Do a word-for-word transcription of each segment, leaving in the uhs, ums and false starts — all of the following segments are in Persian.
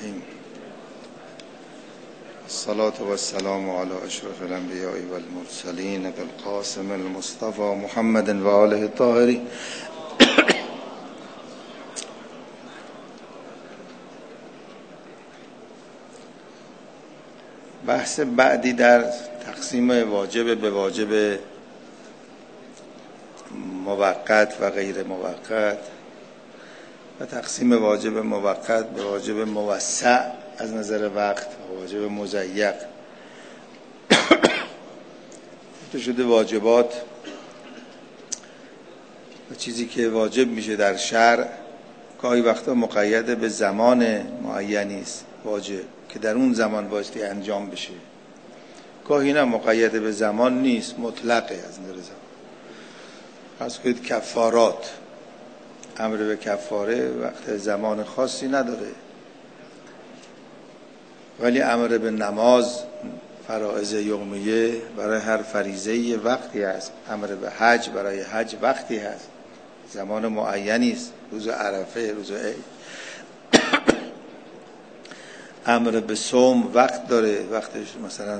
الرحیم. الصلاة والسلام علی اشرف الانبیاء والمرسلین بالقاسم المصطفى محمد و آله الطاهرین. بحث بعدی در تقسیم واجب به واجب موقت و غیر موقت و تقسیم واجب موقت به واجب موسع از نظر وقت و واجب مضیق. تو شده واجبات و چیزی که واجب میشه در شرع گاهی وقتا مقید به زمان معینی است واجب که در اون زمان بایستی انجام بشه، گاهی نه مقید به زمان نیست، مطلقه از نظر زمان. فرض کنید کفارات، امر به کفاره وقت زمان خاصی نداره، ولی امر به نماز فرائض یومیه برای هر فریضه یه وقتی هست، امر به حج برای حج وقتی هست، زمان معینی است، روز عرفه، روز عید. امر به صوم وقت داره، وقتش مثلا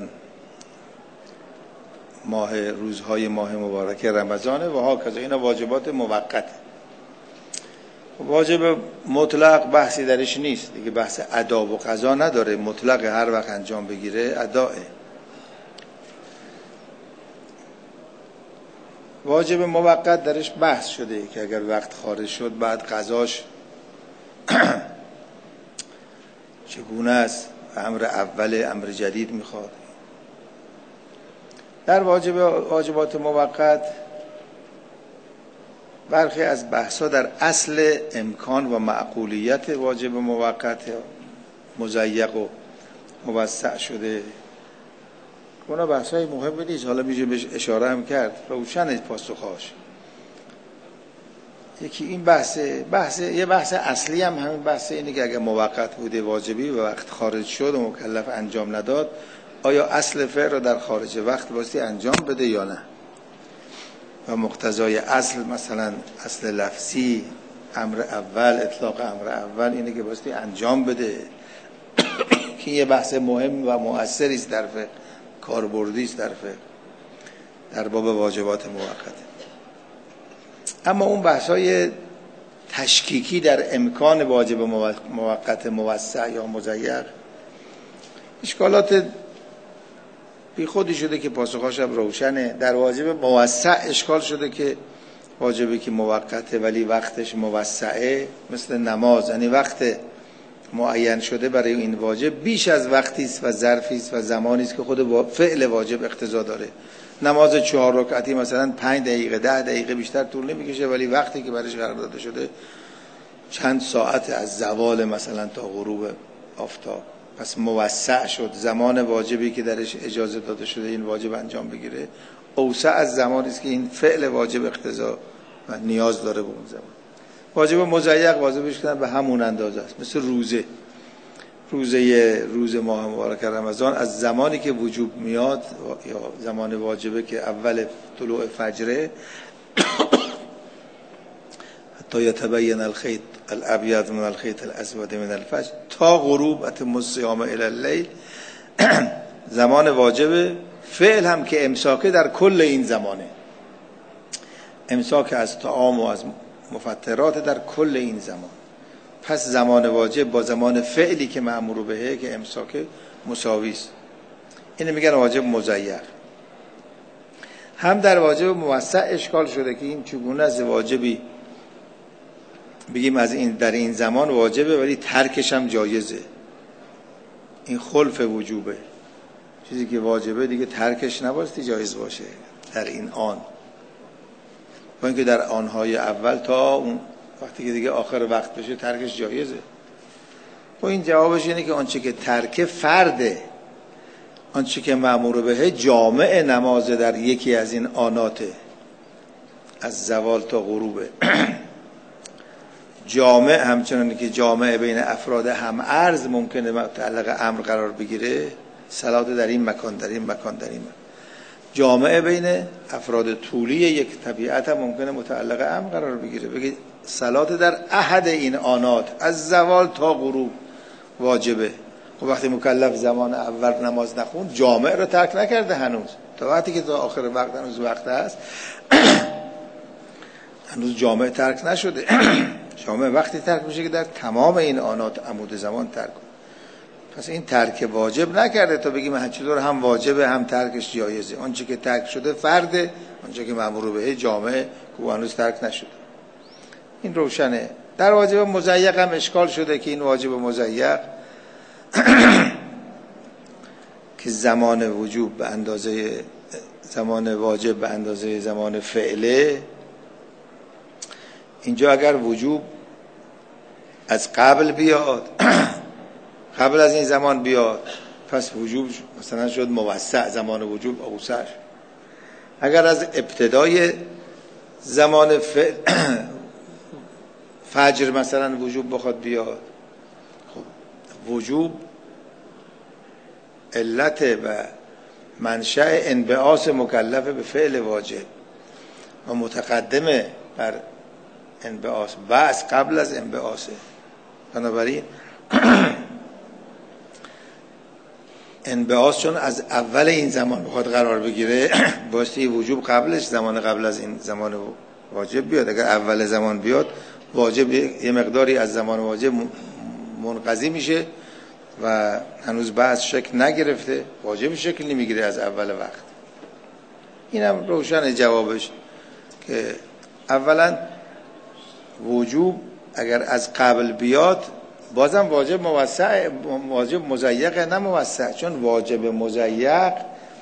ماه روزهای ماه مبارک رمضانه و ها کذا. اینا واجبات موقته. واجب مطلق بحثی درش نیست دیگه، بحث ادا و قضا نداره، مطلق هر وقت انجام بگیره اداه. واجب موقت درش بحث شده که اگر وقت خارج شد بعد قضاش چگونه است، امر اول امر جدید میخواد. در واجب واجبات موقت برخی از بحثا در اصل امکان و معقولیت واجب موقت مضیق و موسع شده. اونا بحثای مهمی نیست، حالا میشه بهش اشاره هم کرد، روشن پاسخاش. یکی این بحثه، بحث یه بحث اصلی هم همین بحثه اینه که اگر موقت بوده واجبی و وقت خارج شد و مکلف انجام نداد، آیا اصل فعل رو در خارج وقت باستی انجام بده یا نه؟ و مقتضای اصل مثلا اصل لفظی امر اول، اطلاق امر اول اینه که باستی انجام بده که یه بحث مهم و مؤثری است در فقه، کاربردی است در فقه، در باب واجبات موقته. اما اون بحثای تشکیکی در امکان واجب موقت موسع یا مضیق اشکالات بی خودی شده که پاسخاش هم روشنه. در واجب موسع اشکال شده که واجبی که موقته ولی وقتش موسعه، مثل نماز، یعنی وقت معین شده برای این واجب بیش از وقتی است و ظرفی است و زمانی است که خود فعل واجب اقتضا داره. نماز چهار رکعتی مثلا پنج دقیقه ده دقیقه بیشتر طول نمیکشه، ولی وقتی که برایش قرار داده شده چند ساعت از زوال مثلا تا غروب آفتاب، پس موسع شد. زمان واجبی که درش اجازه داده شده این واجب انجام بگیره اوسع از زمانی است که این فعل واجب اقتضا و نیاز داره به اون زمان. واجب مضیق واجبش کردن به همون اندازه است، مثل روزه. روزه روز ماه مبارک رمضان از زمانی که وجوب میاد یا زمان واجبه که اول طلوع فجره حتی یتبین الخیط الابیض من الخیط الاسود من الفجر تا غروب اتم الصیام الی اللیل زمان واجبه. فعل هم که امساکه در کل این زمانه، امساک از طعام و از مفطرات در کل این زمان. پس زمان واجب با زمان فعلی که مأمور بهه که امساکه مساوی است. اینو میگن واجب مضیق. هم در واجب موسع اشکال شده که این چگونه از واجبی بگیم از این در این زمان واجبه ولی ترکش هم جایزه. این خلف وجوبه، چیزی که واجبه دیگه ترکش نبایستی جایز باشه در این آن، با اینکه در آنهای اول تا اون وقتی که دیگه آخر وقت بشه ترکش جایزه. و این جوابش اینه که آنچه که ترک فرده، آنچه که مأمور بهه جامع نماز در یکی از این آناته از زوال تا غروبه. جامع همچنانی که جامع بین افراد هم ارز ممکنه متعلق امر قرار بگیره، صلات در این مکان در این مکان در این مکان. جامع بین افراد طولی یک طبیعت هم ممکنه متعلق امر قرار بگیره، بگید صلات در احد این آنات از زوال تا غروب واجبه. خب وقتی مکلف زمان اول نماز نخوند جامع رو ترک نکرده هنوز، تا وقتی که تا آخر وقت هنوز وقت هست هنوز جامع ترک نشده. جامع وقتی ترک میشه که در تمام این آنات عمود زمان ترک کنه. پس این ترک واجب نکرده تا بگیم هر چطور هم واجبه هم ترکش جایزه. آنچه که ترک شده فرده، آنچه که مأمور به جامعه که هنوز ترک نشده. این روشنه. در واجب مضیق هم اشکال شده که این واجب مضیق که زمان وجوب به اندازه زمان واجب به اندازه زمان فعله، اینجا اگر وجوب از قبل بیاد قبل از این زمان بیاد پس وجوب مثلا شد موسع، زمان وجوب اوسع. اگر از ابتدای زمان فجر مثلا وجوب بخواد بیاد، خب وجوب علت و منشأ انبعاث مکلف به فعل واجب و متقدمه بر انبعاث بعض قبل از انبعاثه. بنابراین انبعاث چون از اول این زمان بخواد قرار بگیره بایستی وجوب قبلش زمان قبل از این زمان واجب بیاد. اگر اول زمان بیاد واجب یه مقداری از زمان واجب منقضی میشه و هنوز بعض شکل نگرفته، واجب شکل نمیگیره از اول وقت. اینم روشن جوابش که اولا وجوب اگر از قبل بیاد بازم واجب موسع، واجب مضیق نه موسع، چون واجب مضیق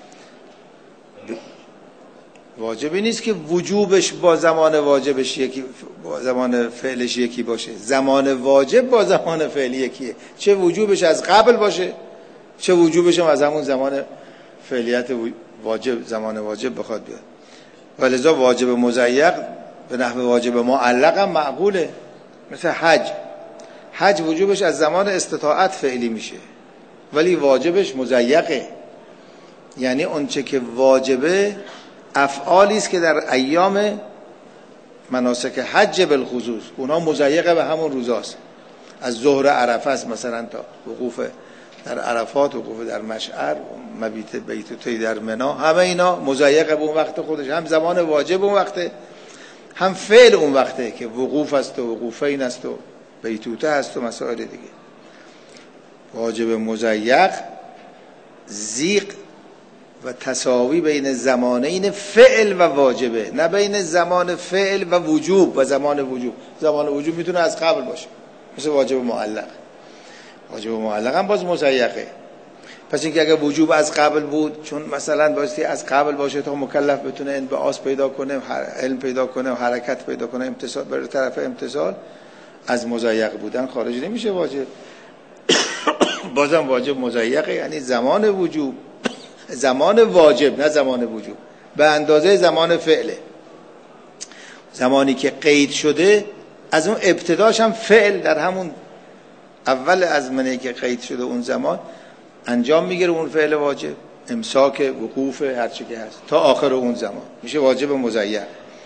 واجبی نیست که وجوبش با زمان واجبش یکی، با زمان فعلش یکی باشه. زمان واجب با زمان فعلی یکیه، چه وجوبش از قبل باشه چه وجوبش هم از همون زمان فعلیت واجب زمان واجب بخواد بیاد. ولذا واجب مضیق به نحو واجب معلق هم معقوله. مثل حج، حج وجوبش از زمان استطاعت فعلی میشه ولی واجبش مضیقه، یعنی اونچه که واجبه افعالی است که در ایام مناسک حج بالخصوص اونها مضیقه به همون روزاست. از ظهر عرفه است مثلا تا وقوف در عرفات، وقوف در مشعر، مبیت بیتوتی در منا، همه اینا مضیقه به اون وقت خودش، هم زمان واجب اون وقته هم فعل اون وقته که وقوف است و وقوفین است و بیتوته است و مسائل دیگه. واجب مضیق زیق و تساوی بین زمانین فعل و واجبه، نه بین زمان فعل و وجوب و زمان وجوب. زمان وجوب میتونه از قبل باشه مثل واجب معلق، واجب معلق هم باز مضیقه. پس اینکه اگر وجوب از قبل بود، چون مثلا بایستی از قبل باشه تا مکلف بتونه انبعاث پیدا کنه، علم پیدا کنه و حرکت پیدا کنه، امتصال بر طرف امتصال، از مضیق بودن خارج نمیشه واجب. بازم واجب مضیقه، یعنی زمان وجوب زمان واجب نه زمان وجوب به اندازه زمان فعله. زمانی که قید شده از اون ابتداش هم فعل در همون اول ازمنه که قید شده اون زمان انجام میگیره، اون فعل واجب، امساک، وقوف، هر چی که هست تا آخر اون زمان میشه واجب مضیق.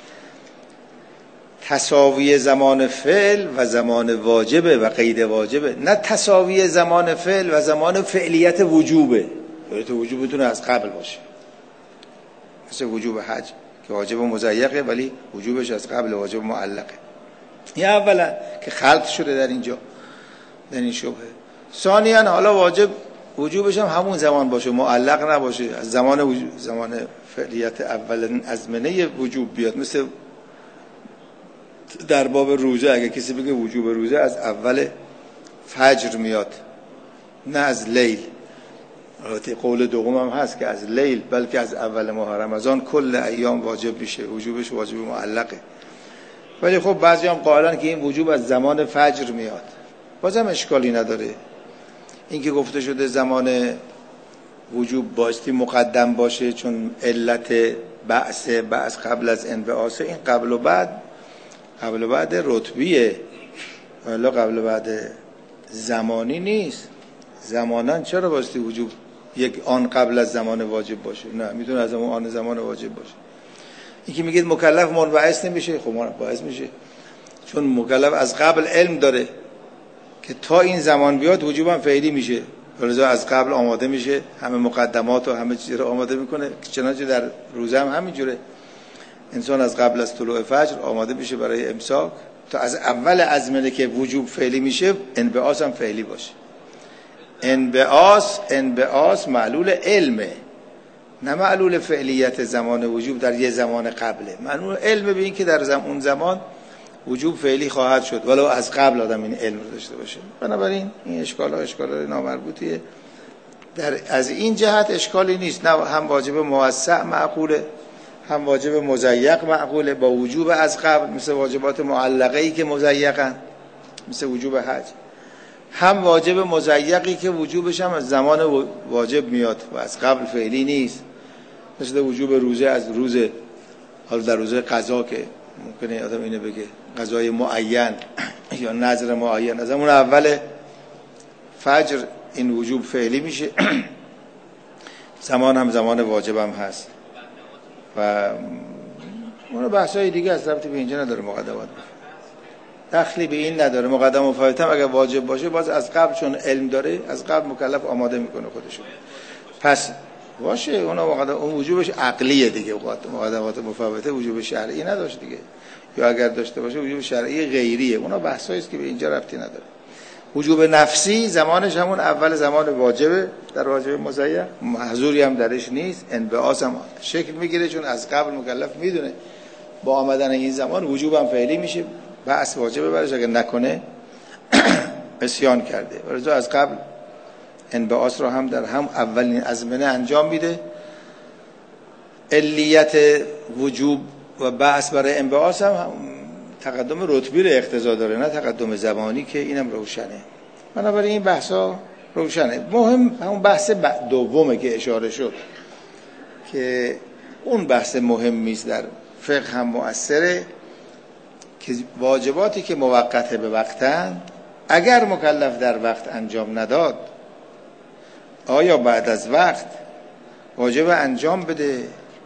تساوی زمان فعل و زمان واجبه و قید واجبه، نه تساوی زمان فعل و زمان فعلیت وجوبه. تو وجوب بتونه از قبل باشه، مثل وجوب حج که واجب مضیقه ولی وجوبش از قبل واجب معلقه. این اولا که خلط شده در اینجا در این شبهه. ثانیاً حالا واجب وجوبش هم همون زمان باشه، معلق نباشه، از زمان وجوب زمان فعلیت اول ازمنه وجوب بیاد. مثل در باب روزه اگه کسی بگه وجوب روزه از اول فجر میاد نه از لیل، البته قول دوم هم هست که از لیل بلکه از اول ماه رمضان کل ایام واجب میشه، وجوبش واجب معلقه. ولی خب بعضی هم قائلن که این وجوب از زمان فجر میاد، بازم اشکالی نداره. این که گفته شده زمان وجوب بایستی مقدم باشه چون علت بعث بعث قبل از انبعاث، این قبل و بعد قبل و بعد رتبیه ولی قبل و بعد زمانی نیست. زمانن چرا بایستی وجوب یک آن قبل از زمان واجب باشه؟ نه، میتونه از اون آن زمان واجب باشه. این که میگید مکلف منبعث نمیشه، خب منبعث میشه چون مکلف از قبل علم داره که تا این زمان بیاد وجوبم فعلی میشه، ولذا از قبل آماده میشه، همه مقدمات و همه چیز رو آماده میکنه. چنانچه در روزه هم همینجوره، انسان از قبل از طلوع فجر آماده میشه برای امساک تا از اول ازمنه که وجوب فعلی میشه انبعاث هم فعلی باشه. انبعاث انبعاث معلول علمه، نه معلول فعلیت زمان وجوب در یه زمان قبله. معلول علم به این که در زمان اون زمان وجوب فعلی خواهد شد، ولو از قبل آدم این علم رو داشته باشه. بنابراین این اشکال ها اشکال های نامربوطیه. در از این جهت اشکالی نیست، نه هم واجب موسع معقوله، هم واجب مضیق معقوله با وجوب از قبل، مثل واجبات معلقه ای که مضیقن، مثل وجوب حج. هم واجب مضیقی که وجوبش هم از زمان واجب میاد و از قبل فعلی نیست، مثل وجوب روزه از روز، حالا در روزه قضا که ممکنه آدم اینو بگه قضای معین یا نظر معین، از همون اول فجر این وجوب فعلی میشه. زمان هم زمان واجب هم هست و اون بحثای دیگه از ربطی به اینجا نداره. مقدمات دخلی به این نداره. مقدم و فایت هم اگر واجب باشه باز از قبل، چون علم داره از قبل مکلف آماده میکنه خودشو، پس باشه اون مقدم، اون وجوبش عقلیه دیگه. مقدمات مفوته وجوب شرعی نداشت دیگه، یا اگر داشته باشه وجوب شرعی غیریه. اونا بحثایی است که به اینجا ربطی نداره. وجوب نفسی زمانش همون اول زمان واجبه، در واجب مضیق محظوری هم درش نیست، انبعاث هم شکل میگیره چون از قبل مکلف میدونه با آمدن این زمان وجوب هم فعلی میشه، بس واجبه برش، اگر نکنه عصیان کرده. ولذا از قبل انبعاث رو هم در هم اولین ازمنه انجام میده. علیت وجوب و بحث برای انبعاث هم, هم تقدم رتبی رو اقتضا داره، نه تقدم زمانی، که اینم روشنه. بنابراین این بحثا روشنه. مهم همون بحث دومه که اشاره شد که اون بحث مهمی است در فقه، هم مؤثره، که واجباتی که موقته به وقتن اگر مکلف در وقت انجام نداد آیا بعد از وقت واجب انجام بده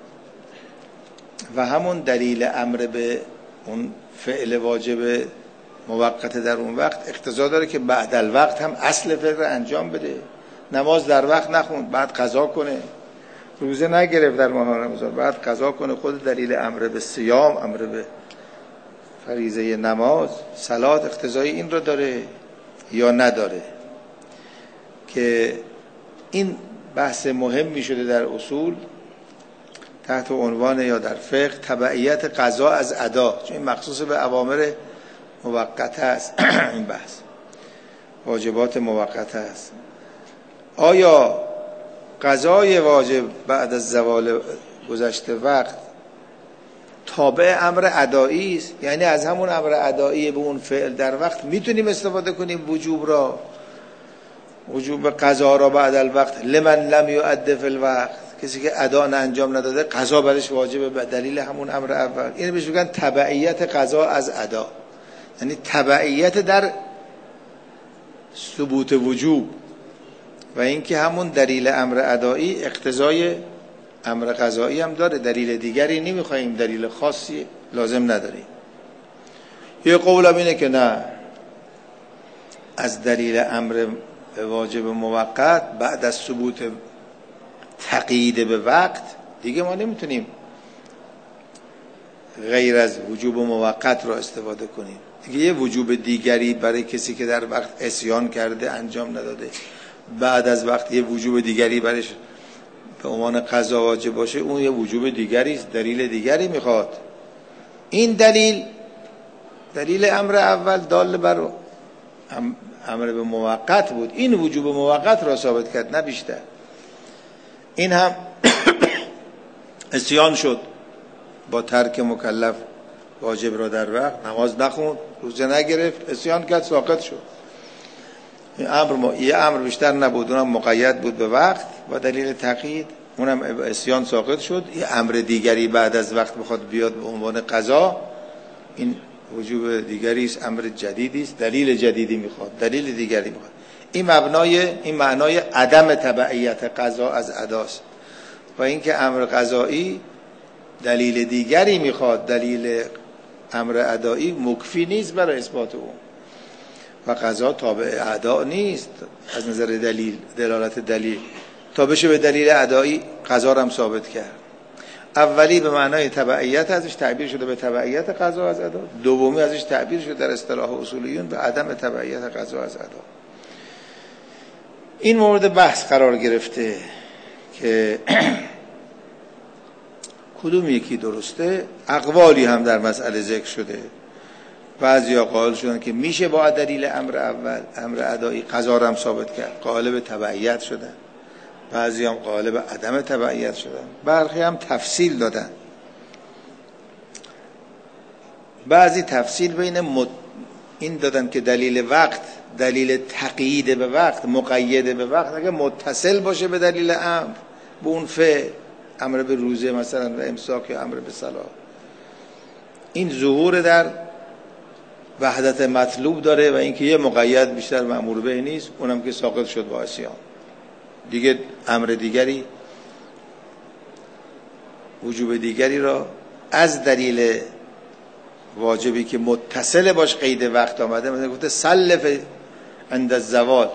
و همون دلیل امر به اون فعل واجب موقت در اون وقت اقتضا داره که بعد الوقت هم اصل فعل انجام بده. نماز در وقت نخوند بعد قضا کنه، روزه نگرفت در ماه رمضان بعد قضا کنه. خود دلیل امر به صیام، امر به فریضه نماز، صلات اقتضای این رو داره یا نداره؟ که این بحث مهمی شده در اصول تحت عنوان یا در فقه تبعیت قضا از ادا، چون این مخصوص به اوامر موقته است. این بحث واجبات موقته است. آیا قضای واجب بعد از زوال گذشته وقت تابع امر ادایی است؟ یعنی از همون امر ادایی به اون فعل در وقت میتونیم استفاده کنیم وجوب را، وجوب قضا را بعد الوقت. لمن لم یؤد فی الوقت، کسی که ادا انجام نداده قضا برش واجبه به دلیل همون امر اول. اینو بهش میگن تبعیت قضا از ادا، یعنی تبعیت در ثبوت وجوب، و اینکه همون دلیل امر ادایی اقتضای امر قضایی هم داره. دلیل دیگری نمیخوایم، دلیل خاصی لازم نداریم. یه قولم اینه که نه، از دلیل امر واجب موقت بعد از ثبوت تقیید به وقت دیگه ما نمیتونیم غیر از وجوب موقت رو استفاده کنیم. دیگه یه وجوب دیگری برای کسی که در وقت عصیان کرده انجام نداده، بعد از وقت یه وجوب دیگری برش به عنوان قضا واجب باشه، اون یه وجوب دیگری است، دلیل دیگری میخواد. این دلیل دلیل امر اول دال بر امر به موقت بود، این وجوب موقت را ثابت کرد نه بیشتر. این هم عصیان شد با ترک مکلف واجب را در وقت، نماز نخوند، روزه نگرفت، عصیان کرد، ساقط شد. این امر یه امر بیشتر نبود، اونم مقید بود به وقت و دلیل تقیید، اونم عصیان ساقط شد. یه امر دیگری بعد از وقت بخواد بیاد به عنوان قضا، این وجوب دیگری است، امر جدیدی است، دلیل جدیدی میخواد، دلیل دیگری میخواد. این مبنای این معنای عدم تبعیت قضا از اداست، و اینکه امر قضایی دلیل دیگری میخواد، دلیل امر ادایی مکفی نیست برای اثبات اون. و قضا تابع اعدا نیست از نظر دلیل، دلالت دلیل. تا بشه به دلیل ادایی قضا رو هم ثابت کرد. اولی به معنای تبعیت ازش تعبیر شده به تبعیت قضا از ادا، دومی ازش تعبیر شده در اصطلاح اصولیون به عدم تبعیت قضا از ادا. این مورد بحث قرار گرفته که کدوم یکی درسته. اقوالی هم در مسئله ذکر شده. بعضیا قائل شدن که میشه با دلیل امر اول، امر ادایی، قضا رو هم ثابت کرد، قائل به تبعیت شدن. بعضی هم قائل به عدم تبعیت شدن. برخی هم تفصیل دادن. بعضی تفصیل بین مد... این دادن که دلیل وقت، دلیل تقیید به وقت، مقید به وقت، اگه متصل باشه به دلیل امر، به اون فعل، امر به روزه مثلا و امساک یا امر به صلاح، این ظهور در وحدت مطلوب داره و اینکه یه مقید بیشتر مأمور به نیست، اونم که ساقط شد با عصیان. دیگه امر دیگری، وجوب دیگری را از دلیل واجبی که متصل باش قید وقت آمده، مثلا گفته سلف عند الزوال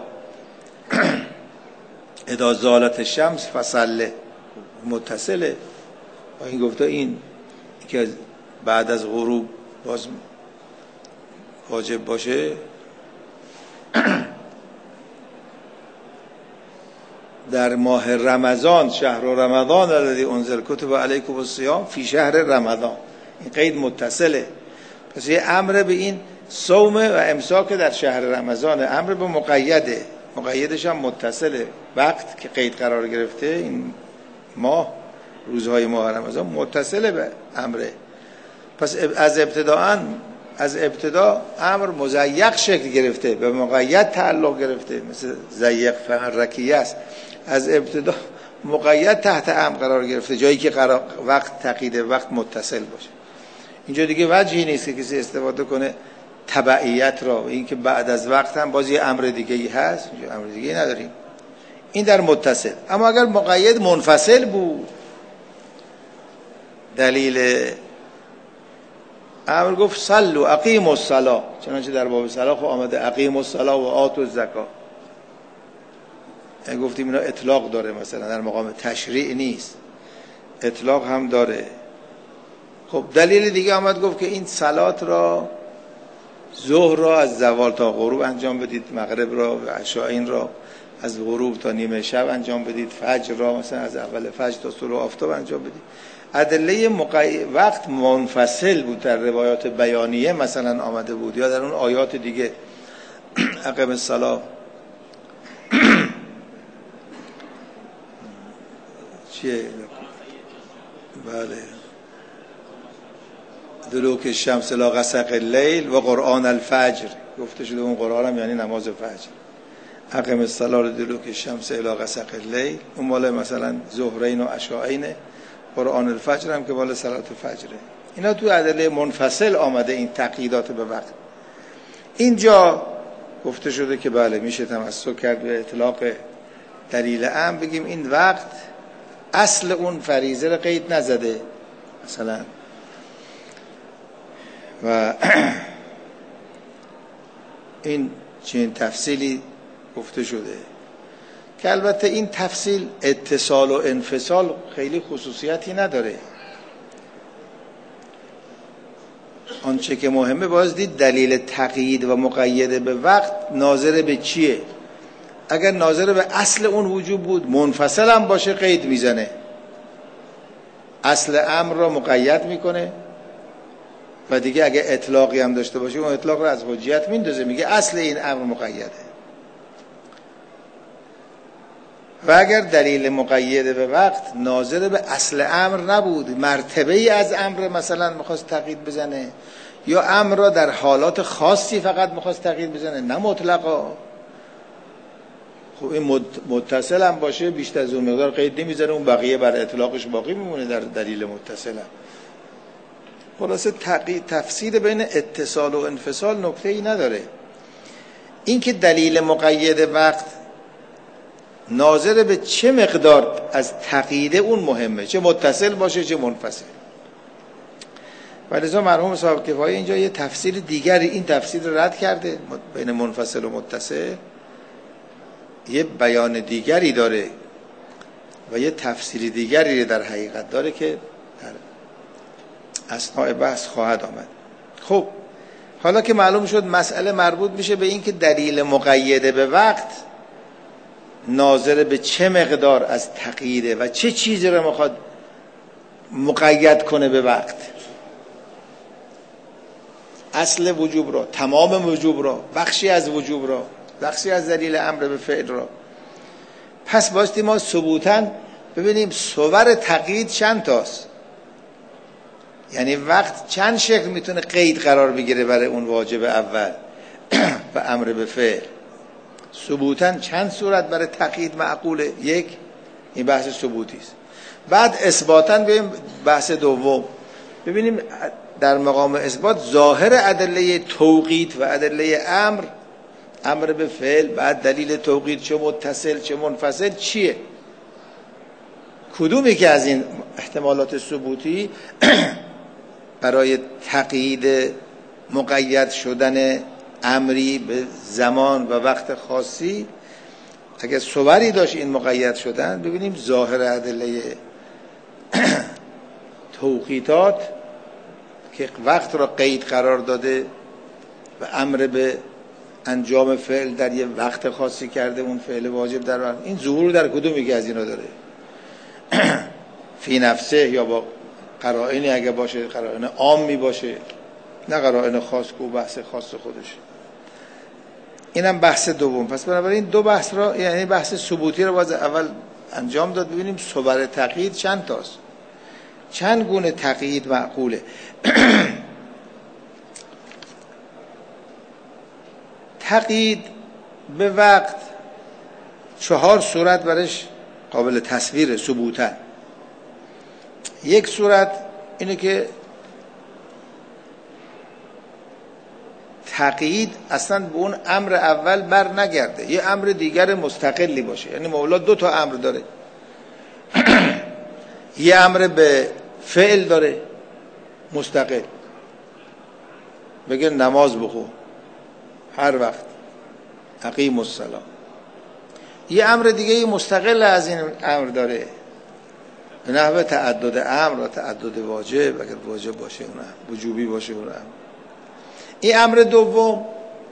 اذا زالت الشمس فصله، متصله. و این گفته این که بعد از غروب باز واجب باشه. در ماه رمضان، شهر رمضان الذی انزل کتب علیکم الصیام فی شهر رمضان، این قید متصله. پس یه امر به این صوم و امساک در شهر رمضان، امر به مقیده، مقیدش هم متصله. وقت که قید قرار گرفته، این ماه، روزهای ماه رمضان متصله به امره. پس از ابتداء از ابتدا امر مضیق شکل گرفته، به مقید تعلق گرفته، مثل ضیق فمرکیه است. از ابتدا مقید تحت امر قرار گرفته، جایی که قرار وقت تقیید وقت متصل باشه. اینجا دیگه وجهی نیست که کسی استفاده کنه تبعیت را، این که بعد از وقت هم باز یه امر دیگه ای هست، اینجا امر دیگه ای نداریم. این در متصل. اما اگر مقید منفصل بود، دلیل امر گفت صلوا اقیموا الصلاة، چنانچه در باب صلاة خب آمده اقیموا الصلاة و آتوا الزکاة. این گفتیم اینا اطلاق داره، مثلا در مقام تشریع نیست، اطلاق هم داره. خب دلیل دیگه آمد گفت که این صلات را، ظهر را از زوال تا غروب انجام بدید، مغرب را و عشاءین را از غروب تا نیمه شب انجام بدید، فجر را مثلا از اول فجر تا طلوع آفتاب انجام بدید. ادله مقی... وقت منفصل بود، در روایات بیانیه مثلا آمده بود، یا در اون آیات دیگه اقیم الصلاة چیه؟ بله، دلوک الشمس الی غسق اللیل و قرآن الفجر گفته شده. اون قرآن هم یعنی نماز فجر. اقیم الصلاة دلوک الشمس الی غسق اللیل، اون مال مثلا ظهرین و عشاءین. قرآن الفجر هم که مال صلات فجره. اینا تو ادله منفصل آمده این تقییدات به وقت. اینجا گفته شده که بله میشه تمسک کرد به اطلاق دلیل امر، بگیم این وقت اصل اون فریضه رو قید نزده مثلا، و این چنین تفصیلی گفته شده که البته این تفصیل اتصال و انفصال خیلی خصوصیتی نداره. آنچه که مهمه باز دید دلیل تقیید و مقید به وقت ناظر به چیه. اگر ناظر به اصل اون وجوب بود، منفصل هم باشه قید میزنه، اصل امر را مقید میکنه و دیگه اگه اطلاقی هم داشته باشه اون اطلاق رو از حجیت میندازه، میگه اصل این امر مقیده. و اگر دلیل مقید به وقت ناظر به اصل امر نبود، مرتبه ای از امر مثلا میخواست تقیید بزنه، یا امر را در حالات خاصی فقط میخواست تقیید بزنه نه مطلقا، خب این متصل هم باشه بیشتر از اون مقدار قید نمیزنه، اون بقیه بر اطلاقش باقی میمونه در دلیل متصل هم. خلاصه تفصیل بین اتصال و انفصال نکته ای نداره. این که دلیل مقید وقت ناظر به چه مقدار از تقیید اون مهمه، چه متصل باشه چه منفصل. ولذا مرحوم صاحب کفایه اینجا یه تفسیر دیگری، این تفسیر رو رد کرده بین منفصل و متصل، یه بیان دیگری داره و یه تفسیر دیگری در حقیقت داره که در اثناء بحث خواهد آمد. خب حالا که معلوم شد مسئله مربوط میشه به این که دلیل مقیده به وقت ناظر به چه مقدار از تقییده و چه چیزی رو میخواد مقید کنه به وقت، اصل وجوب را، تمام وجوب را، بخشی از وجوب را، بخشی از دلیل امر به فعل را. پس باستی ما ثبوتاً ببینیم صور تقیید چند تاست، یعنی وقت چند شکل میتونه قید قرار بگیره برای اون واجب اول و امر به فعل. ثبوتاً چند صورت برای تقیید معقوله؟ یک، این بحث ثبوتی است. بعد اثباتاً ببینیم بحث دوم، ببینیم در مقام اثبات ظاهر ادله توقید و ادله امر، امر به فعل، بعد دلیل توقید چه متصل چه منفصل چیه، کدومی که از این احتمالات ثبوتی برای تقیید مقید شدن امری به زمان و وقت خاصی اگر صوری داشت این مقید شدن، ببینیم ظاهر ادله توقیتات که وقت را قید قرار داده و امر به انجام فعل در یه وقت خاصی کرده، اون فعل واجب در وقت، این ظهور در کدومی که از اینا داره؟ فی نفسه یا با قرائنی اگه باشه، قرائن عامی باشه، نه قرائن خاص کو بحث خاص خودش. اینم بحث دوم. پس بنابراین دو بحث را، یعنی بحث ثبوتی رو باز اول انجام داد، ببینیم صور تقیید چند تاست، چند گونه تقیید معقوله. تقیید به وقت چهار صورت برش قابل تصویر ثبوتاً. یک صورت اینه که تقیید اصلا به اون امر اول بر نگرده، یه امر دیگر مستقلی باشه. یعنی مولا دو تا امر داره، یه امر به فعل داره مستقل، بگه نماز بخون هر وقت، اقیم الصلاة. یه امر دیگه مستقل از این امر داره به نحو تعدد امر و تعدد واجب، اگر واجب باشه اون امر، وجوبی باشه اون امر. این امر دوم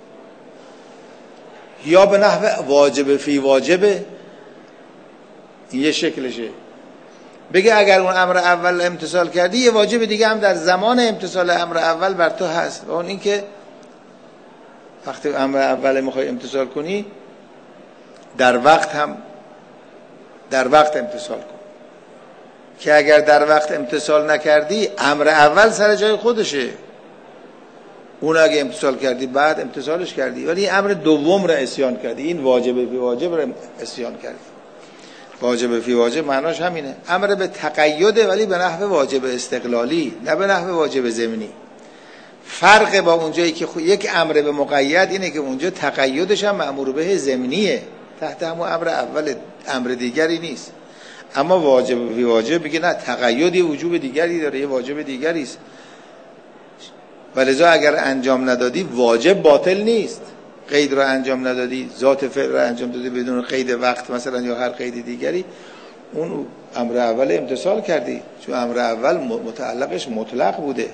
یا به نحو واجب فی واجبه، این یه شکلشه، بگه اگر اون امر اول امتثال کردی یه واجب دیگه هم در زمان امتثال امر اول بر تو هست، و اون این که وقتی امر اول میخوای امتثال کنی در وقت هم در وقت امتثال کن، که اگر در وقت امتثال نکردی امر اول سر جای خودشه، اون اگه امتثال کردی بعد امتثالش کردی، ولی امر دوم را عصیان کردی، این واجب فی واجب را عصیان کردی. واجب فی واجب معناش همینه، امر به تقیده ولی به نحو واجب استقلالی، نه به نحو واجب ضمنی. فرق با اونجایی که یک امر به مقید اینه که اونجا تقیدش هم مأمور به ضمنیه، تحت همون امر اول، امر دیگری نیست. اما واجب فی واجب بگه نه، تقیدی وجوب دیگری داره، یه واجب دیگری است. ولذا اگر انجام ندادی واجب باطل نیست، قید را انجام ندادی، ذات فعل را انجام دادی بدون قید وقت مثلا یا هر قید دیگری، اون امر اول امتثال کردی، چون امر اول متعلقش مطلق بوده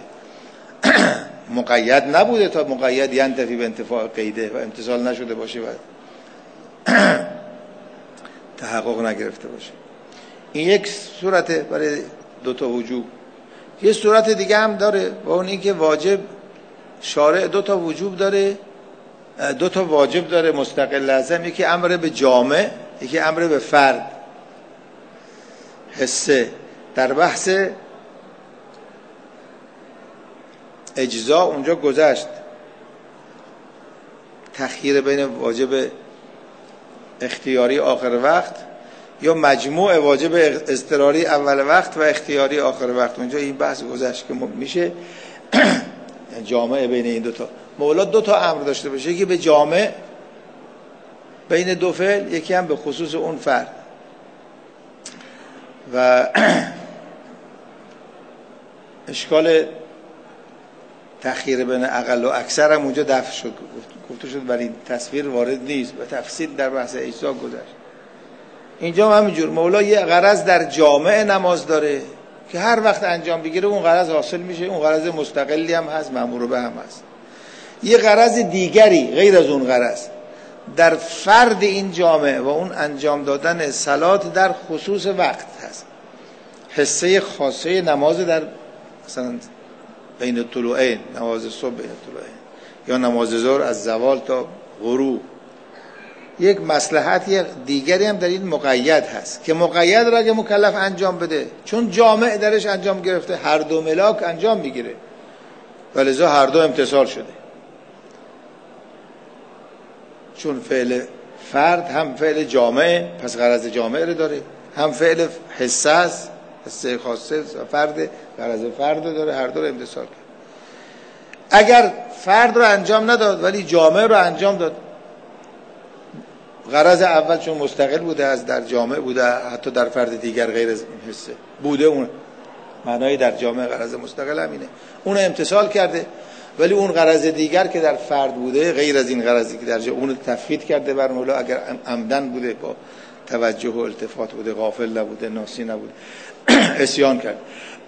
مقید نبوده تا مقید ینتفی به انتفاع قیده و امتثال نشده باشه و تحقق نگرفته باشه. این یک صورت برای دو تا وجوب. یه صورت دیگه هم داره و اون این که واجب شارع دو تا وجوب داره، دو تا واجب داره مستقل لازم، یکی امر به جامع، یکی امر به فرد حسه. در بحث اجزا اونجا گذشت تخییر بین واجب اختیاری آخر وقت یا مجموع واجب اضطراری اول وقت و اختیاری آخر وقت، اونجا این بحث گذشت که میشه جامع بین این دوتا. مولا دو تا امر داشته باشه، یکی به جامع بین دو فعل، یکی هم به خصوص اون فرد. و اشکال تأخیر بین اقل و اکثر هم اونجا دفع شد، گفته شد ولی تصویر وارد نیست، به تفصیل در بحث اجزا گذشت. اینجا هم همینجور مولا یه غرض در جامع نماز داره که هر وقت انجام بگیره اون غرض حاصل میشه، اون غرض مستقلی هم هست، مأمور به هم هست. یه غرض دیگری غیر از اون غرض در فرد این جامع و اون انجام دادن صلات در خصوص وقت هست. حصه خاصه نماز در مثلا بین طلوعین، نماز صبح بین طلوعین، یا نماز ظهر از زوال تا غروب. یک مصلحت دیگری هم در این مقید هست که مقید را که مکلف انجام بده، چون جامع درش انجام گرفته، هر دو ملاک انجام میگیره و لذا هر دو امتصال شده. چون فعل فرد هم فعل جامع، پس غرض جامع رو داره، هم فعل حصه است، حصه خاصه فرد، غرض فرد رو داره، هر دو رو امتصال کرد. اگر فرد رو انجام نداد ولی جامع رو انجام داد، غرض اول چون مستقل بوده از در جامع بوده، حتی در فرد دیگر غیر از این حصه بوده، اون معنای در جامع غرض مستقل همینه، اون امتصال کرده. ولی اون غرض دیگر که در فرد بوده غیر از این غرضی که در جامع، اون تفویت کرده بر مولا. اگر عمدن بوده، با توجه و التفات بوده، غافل نبوده، ناسی نبوده، عصیان کرد.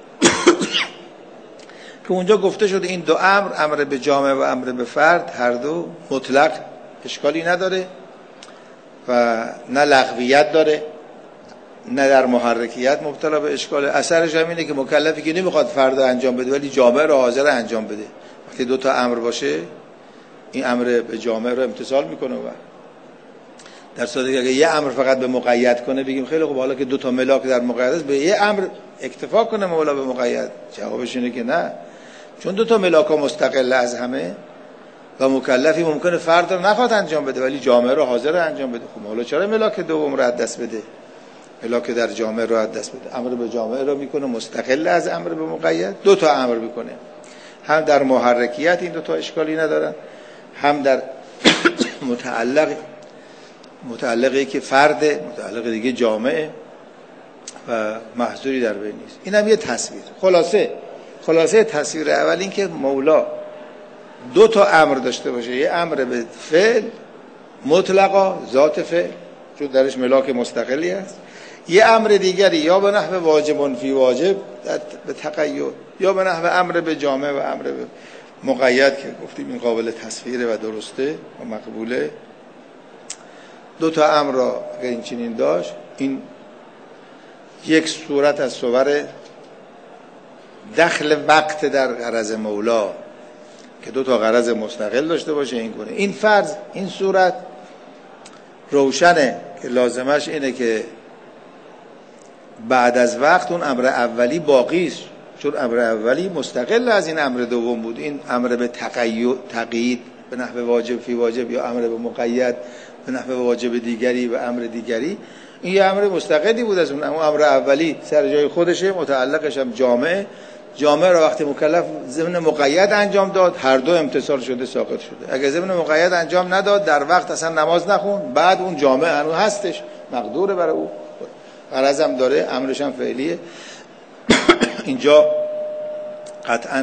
که اونجا گفته شده این دو امر، امر به جامع و امر به فرد، هر دو مطلق اشکالی نداره و نه لغویت داره نه در محرکیت مبتلا به اشکال. اثرش هم اینه که مکلفی که نمیخواد فرد انجام بده ولی جامع رو حاضر انجام بده، وقتی دو تا امر باشه این امر به جامع رو امتثال میکنه. و در صورتی که اگه یه امر فقط به مقید کنه بگیم خیلی خوب، حالا که دو تا ملاک در مقید است به یه امر اکتفا کنه مولا به مقید؟ جوابش اینه که نه، چون دو تا ملاک ها مستقل از همه و مکلفی ممکنه فرد رو نخواد انجام بده ولی جامع رو حاضر انجام بده. خب حالا چرا ملاک دوم رو از دست بده؟ ملاک در جامع رو از دست بده. امر به جامع رو میکنه مستقل از امر به مقید، دو تا امر میکنه، هم در محرکیت این دو تا اشکالی ندارن، هم در متعلق متعلقی که فرد، متعلق دیگه جامعه و محذوری در بین نیست. اینم یه تصویر. خلاصه خلاصه تصویر اول این که مولا دو تا امر داشته باشه، یه امر به فعل مطلقا ذات فعل چون درش ملاک مستقلی است، یه امر دیگری یا به نحو واجبون فی واجب به تقید، یا به نحو امر به جامع و امر به مقید که گفتیم این قابل تصویره و درسته و مقبوله. دو تا امر را اگر این چنین داشت، این یک صورت از صور دخل وقت در غرض مولا که دو تا غرض مستقل داشته باشه این گونه. این فرض، این صورت روشنه که لازمش اینه که بعد از وقت اون امر اولی باقی است، چون امر اولی مستقل از این امر دوم بود. این امر به تقید تقیید به نحو واجب فی واجب یا امر به مقید به نحو واجب دیگری و امر دیگری، این یه امر مستقلی بود از اون. اما امر اولی سر جای خودشه، متعلقش هم جامعه. جامعه را وقتی مکلف ضمن مقید انجام داد، هر دو امتصال شده، ساقط شده. اگر ضمن مقید انجام نداد، در وقت اصلا نماز نخون، بعد اون جامعه هنوز هستش، مقدوره برای او، غرض هم داره، امرش هم فعلیه. اینجا قطعا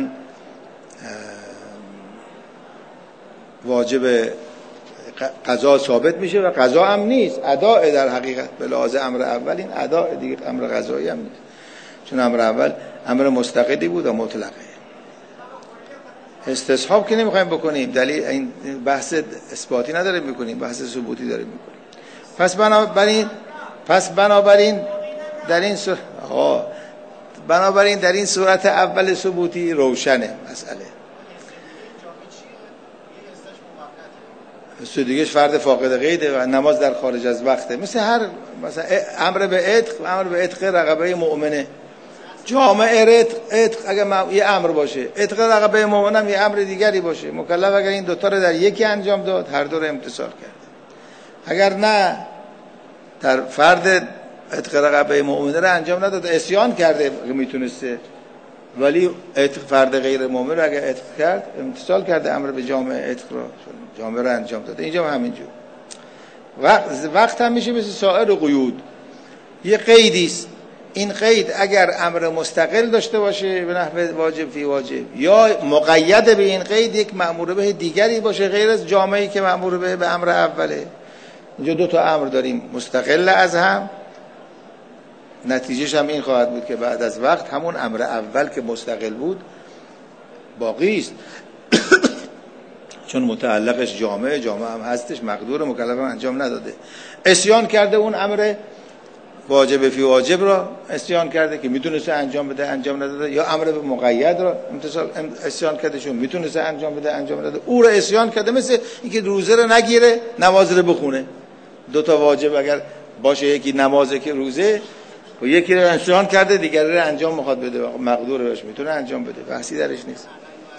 واجب قضا ثابت میشه و قضا هم نیست، اداء در حقیقت به لحاظ امر اول. این اداء دیگه، امر قضایی هم نیست، چون امر اول امر مستقلی بود و مطلقه. استصحاب که نمیخوایم بکنیم، دلیل این بحث اثباتی نداریم میکنیم، بحث ثبوتی داریم میکنیم. پس بنابراین پس بنابراین در این صورت آقا بنابراین در این صورت اول ثبوتی روشنه مسئله. دیگهش فرد فاقد قیده و نماز در خارج از وقته، مثل هر مثلا امر به عتق و امر به عتق رقبه مؤمنه. جامعه عتق عتق اگر یه امر باشه، عتق رقبه مؤمنم یه امر دیگری باشه، مکلف اگر این دوتا رو در یکی انجام داد، هر دو رو امتثال کرد. اگر نه، در فرد عتق رقبه مؤمنه رو انجام نداد، عصیان کرده که میتونسته، ولی عتق فرد غیر مؤمن رو اگر عتق کرد، امتثال کرده امر به جامعه عتق رو، جامعه رو انجام داده. اینجا هم همینجور. وقت وقت هم میشه مثل سایر قیود، یه قیدی است. این قید اگر امر مستقل داشته باشه به نحو واجب فی واجب، یا مقید به این قید یک مأمور به دیگری باشه غیر از جامعه‌ای که مأمور به به امر اوله. اینجا دو تا امر داریم مستقل از هم، نتیجهش هم این خواهد بود که بعد از وقت همون امر اول که مستقل بود باقی است چون متعلقش جامعه جامعه هم هستش، مقدور مکلف هم انجام نداده. عصیان کرده اون امر واجب فی واجب را عصیان کرده که میتونسته انجام بده انجام نداده، یا امر به مقید را امتصال عصیان کرده چون میتونسته انجام بده انجام نداده، او را عصیان کرده. مثل اینکه روزه رو نگیره نماز رو بخونه. دو تا واجب اگر باشه، یکی نمازه که روزه، و یکی رو عصیان کرده دیگری رو انجام میخواد بده، مقدور بهش میتونه انجام بده، بحثی درش نیست.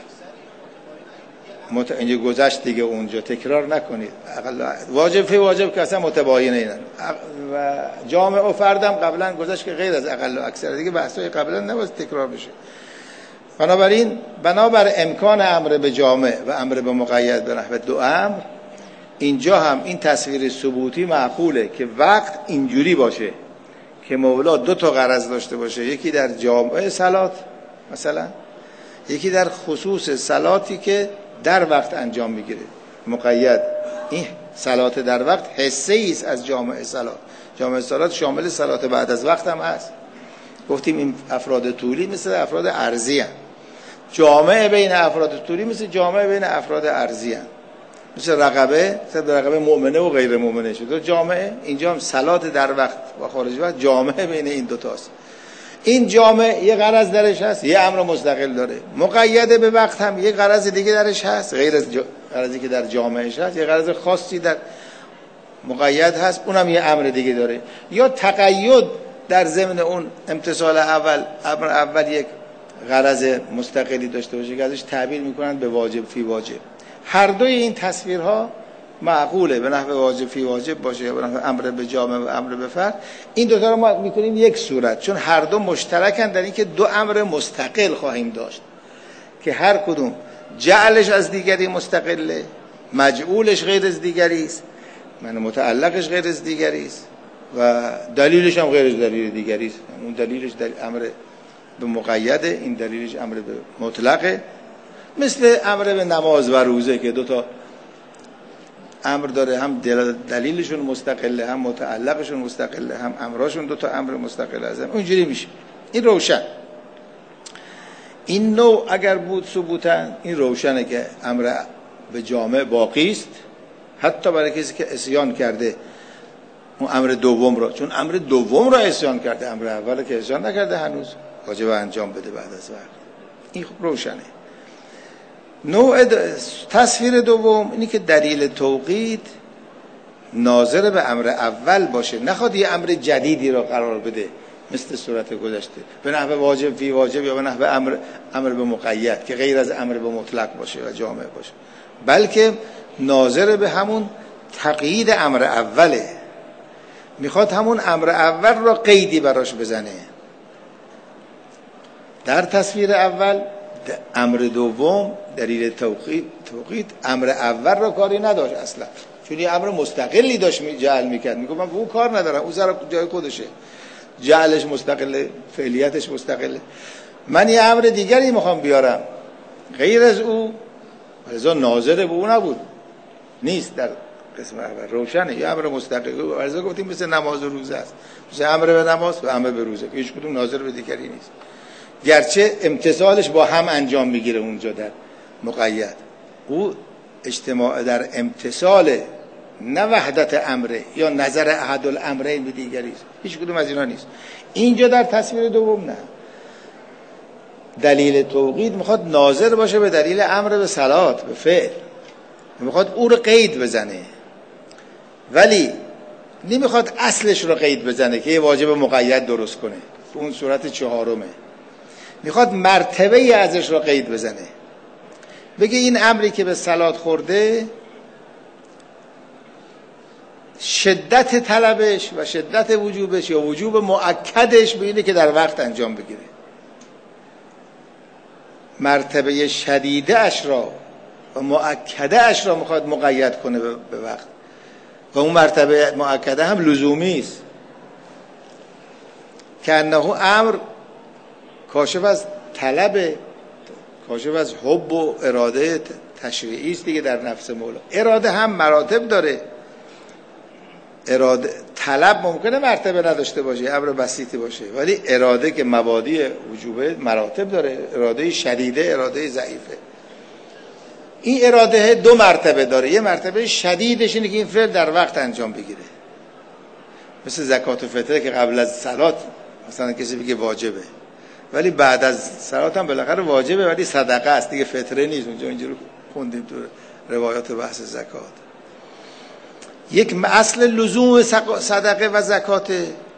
مت... اینجا گذشت دیگه، اونجا تکرار نکنید. واجب فی واجب که اصلا متباینه اینن و جامع و فردم قبلا گذشت که غیر از اقل و اکثر، دیگه بحثای قبلا نباید تکرار بشه. بنابراین بنابر امکان امر به جامع و امر به مقید به نحو دو امر، اینجا هم این تصویر ثبوتی معقوله که وقت اینجوری باشه که مولا دو تا غرض داشته باشه، یکی در جامع صلات مثلا، یکی در خصوص صلاتی که در وقت انجام میگیره. مقید این صلات در وقت حصه ای است از جامع صلات. جامع صلات شامل صلات بعد از وقت هم هست. گفتیم این افراد طولی مثل افراد عرضی هستند. جامع بین افراد طولی مثل جامع بین افراد عرضی هستند. مثل رقبه، مثل رقبه مؤمنه و غیر مؤمنه شد. جامع اینجا هم صلات در وقت و خارج وقت جامع بین این دو تاست. این جامع یه غرض درش هست، یه امر مستقل داره. مقید به وقت هم یه غرض دیگه درش هست، غیر از غرضی که در جامعش هست، یه غرض خاصی در مقید هست، اونم یه امر دیگه داره. یا تقید در ضمن اون امتصال اول، امر اول یک غرض مستقلی داشته باشه که ازش تعبیر میکنن به واجب فی واجب. هر دوی این تصویرها معقوله، به نحو واجب فی واجب باشه یا به نحو امر به جامع و امر به فرد. این دو تا رو ما میکنیم یک صورت، چون هر دو مشترکن در اینکه دو امر مستقل خواهیم داشت که هر کدوم جعلش از دیگری مستقله، مجعولش غیر از دیگری است، من متعلقش غیر از دیگری است و دلیلش هم غیر از دلیل دیگری است. اون دلیلش دلیل امر به مقیده، این دلیلش امر به مطلقه. مثل امر به نماز و روزه که دو تا امر داره، هم دلیلشون مستقله، هم متعلقشون مستقله، هم امراشون دو تا امر مستقل هستن. اونجوری میشه. این روشن. این نوع اگر بود ثبوتن، این روشنه که امر به جامع باقی است، حتی برای کسی که عصیان کرده اون امر دوم را، چون امر دوم را عصیان کرده، امر اول که عصیان نکرده هنوز، واجب انجام بده بعد از وقت. این روشنه. نوع تصویر دوم اینی که دلیل توقید ناظر به امر اول باشه، نخواد یه امر جدیدی را قرار بده مثل صورت گذشته به نحو واجب فی واجب یا به نحو امر امر به مقید که غیر از امر به مطلق باشه و جامع باشه، بلکه ناظر به همون تقیید امر اوله. میخواد همون امر اول را قیدی براش بزنه. در تصویر اول امر دوم دلیل توقید توقید امر اول را کاری نداشت اصلا، چون یه امر مستقلی داشت جعل میکرد. میگه من به اون کار ندارم، اون سر جای خودشه، جعلش مستقله، فعلیتش مستقله. من یه امر دیگری میخوام بیارم غیر از او، ولذا ناظر به او نبود، نیست در قسم اول. روشنه یه امر مستقل، ولذا گفتیم مثل نماز و روزه است، مثل امر به نماز و امر به روزه که هیچ کدوم ناظر به دیگری نیست، گرچه امتصالش با هم انجام میگیره. اونجا در مقید او اجتماع در امتصال، نه وحدت امره یا نظر احد الامرین به دیگری است، هیچ کدوم از اینا نیست. اینجا در تصویر دوم نه، دلیل توقید میخواد ناظر باشه به دلیل امر به صلات، به فعل، میخواد او رو قید بزنه، ولی نمیخواد اصلش رو قید بزنه که یه واجب مقید درست کنه، اون صورت چهارمه. میخواد مرتبه ازش رو قید بزنه، بگه این امری که به صلات خورده شدت طلبش و شدت وجوبش یا وجوب مؤکدش به اینه که در وقت انجام بگیره. مرتبه شدیده اش را و مؤکده اش را میخواد مقید کنه به وقت، و اون مرتبه مؤکده هم لزومی است. که انه امر کاشف از طلب، کاشف از حب و اراده تشریعی است دیگه در نفس مولا. اراده هم مراتب داره، اراده طلب ممکنه مرتبه نداشته باشه، امر بسیطی باشه، ولی اراده که مبادی وجوبه مراتب داره، اراده شدیده، اراده ضعیفه. این اراده دو مرتبه داره، یه مرتبه شدیدش اینه که این فعل در وقت انجام بگیره، مثل زکات و فطره که قبل از صلات مثلا کسی بگه واجبه ولی بعد از صلات هم بالاخره واجبه ولی صدقه است دیگه، فطره نیست. اونجا اینجوری خوندیم تو روایات بحث زکات. یک اصل لزوم صدقه و زکات،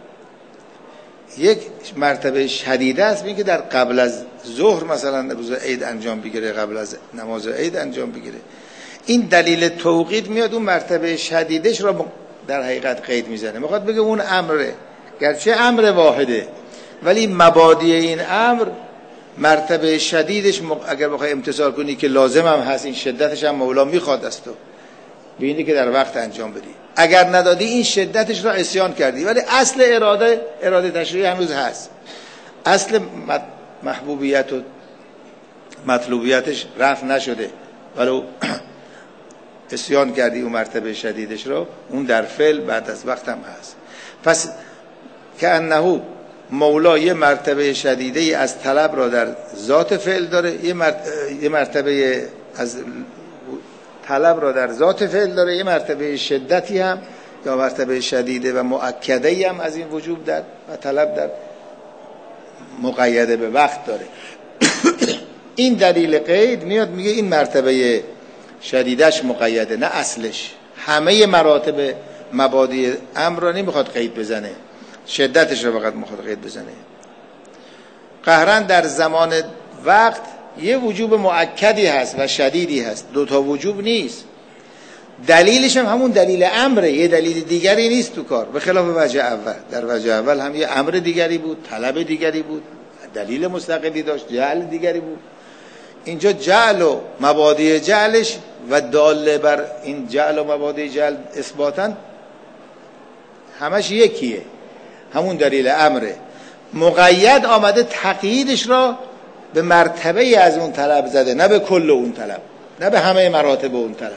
یک مرتبه شدیده است این که در قبل از ظهر مثلا روز عید انجام بگیره، قبل از نماز عید انجام بگیره. این دلیل توقیت میاد اون مرتبه شدیدش را در حقیقت قید میزنه، میخواد بگه اون امره، گرچه امر واحده ولی مبادی این امر مرتبه شدیدش اگر بخوای امتثال کنی که لازم هم هست، این شدتش هم مولا میخواد است تو ببینی که در وقت انجام بدی، اگر ندادی این شدتش را عصیان کردی. ولی اصل اراده اراده تشریعی هنوز هست، اصل محبوبیت و مطلوبیتش رفع نشده ولو عصیان کردی اون مرتبه شدیدش رو، اون در فعل بعد از وقت هم هست. پس که انه مولا یه مرتبه شدیده از طلب را در ذات فعل داره، یه, مرت... یه مرتبه از طلب را در ذات فعل داره، یه مرتبه شدتی هم یا مرتبه شدیده و مؤکده هم از این وجوب در و طلب در مقیده به وقت داره. این دلیل قید میاد میگه این مرتبه شدیدش مقیده، نه اصلش. همه مراتب مبادی امر را نمیخواد قید بزنه، شدتش رو فقط میخواد قید بزنه. قهرن در زمان وقت یه وجوب مؤکدی هست و شدیدی هست، دو تا وجوب نیست. دلیلش هم همون دلیل امره، یه دلیل دیگری نیست تو کار، به خلاف وجه اول. در وجه اول هم یه امر دیگری بود، طلب دیگری بود، دلیل مستقلی داشت، جعل دیگری بود. اینجا جعل و مبادی جعلش و داله بر این جعل و مبادی جعل اثباتاً همش یکیه، همون دلیل امره. مقید آمده تقییدش را به مرتبه از اون طلب زده، نه به کل اون طلب، نه به همه مراتب اون طلب.